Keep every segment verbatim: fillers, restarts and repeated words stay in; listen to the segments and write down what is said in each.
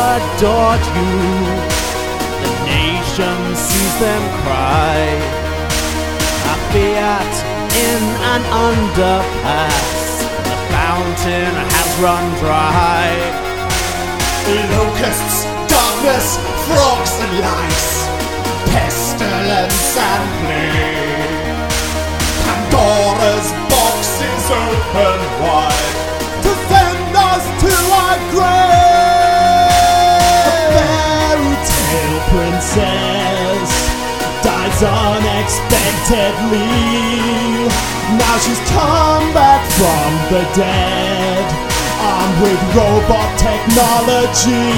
adored you. The nation sees them cry. A fiat in an underpass. The fountain has run dry. Locusts, darkness, frogs and lice, pestilence and plague. Pandora's box is open wide to send us to our grave. A fairy tale princess dies unexpectedly. Now she's come back from the dead, armed with robot technology.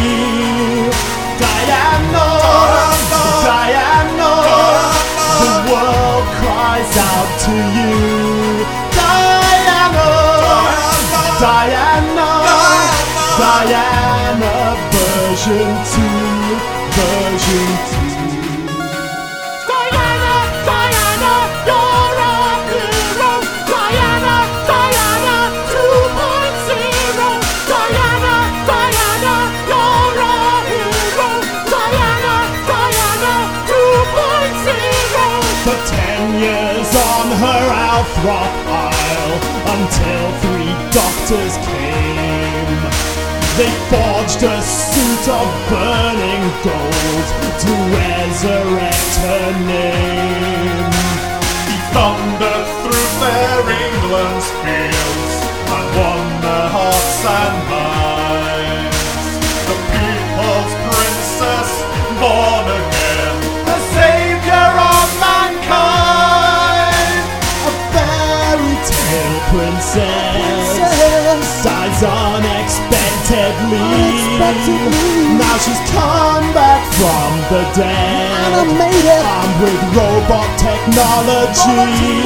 Diana, Diana, the world cries out to you. Diana, Diana, Diana, version two, version two. Diana, Diana, you're a hero. Diana, Diana, two point oh. Diana, Diana, you're a hero. Diana, Diana, two point oh. For ten years on her Althrop Isle, until three doctors came. They forged a suit of burning gold to resurrect her name. He thundered through fair England's fields and won their hearts and minds. The people's princess, born again, the savior of mankind. A fairy tale princess, dies unexpectedly. Now she's come back from the dead, armed with robot technology.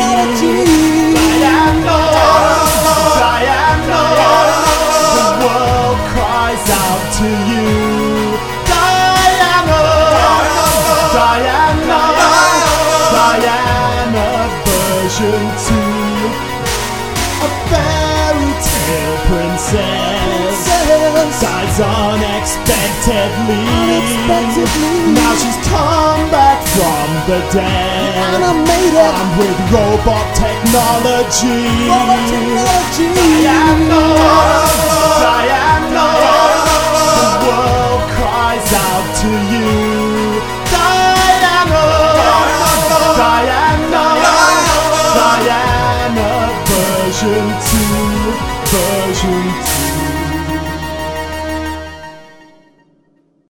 Diana, Diana, the world cries out to you. Diana, Diana, Diana, version two. A fairy tale princess dies unexpectedly. Now she's come back from the dead, armed with robot technology. Diana, Diana, the world cries out to you. Diana, Diana, Diana, version two, version two.